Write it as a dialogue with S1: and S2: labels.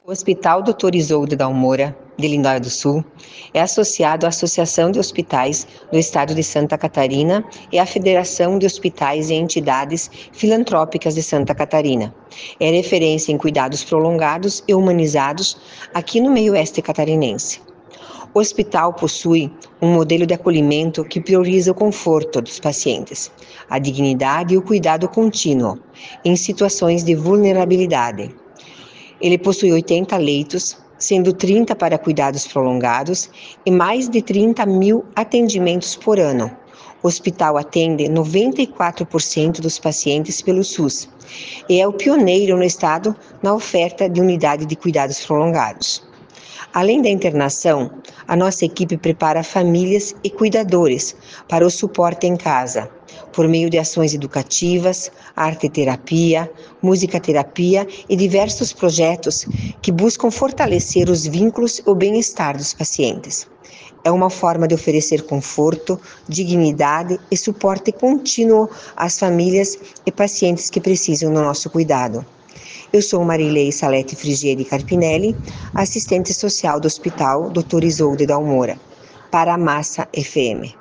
S1: O Hospital Dr. Isolda Dalmora, de Lindóia do Sul, é associado à Associação de Hospitais do Estado de Santa Catarina e à Federação de Hospitais e Entidades Filantrópicas de Santa Catarina. É referência em cuidados prolongados e humanizados aqui no meio oeste catarinense. O hospital possui um modelo de acolhimento que prioriza o conforto dos pacientes, a dignidade e o cuidado contínuo em situações de vulnerabilidade. Ele possui 80 leitos, sendo 30 para cuidados prolongados e mais de 30 mil atendimentos por ano. O hospital atende 94% dos pacientes pelo SUS e é o pioneiro no estado na oferta de unidade de cuidados prolongados. Além da internação, a nossa equipe prepara famílias e cuidadores para o suporte em casa, por meio de ações educativas, arte-terapia, musica-terapia e diversos projetos que buscam fortalecer os vínculos e o bem-estar dos pacientes. É uma forma de oferecer conforto, dignidade e suporte contínuo às famílias e pacientes que precisam do nosso cuidado. Eu sou Marilei Salete Frigieri Carpinelli, assistente social do Hospital Dr. Isolda Dalmora, para a Massa FM.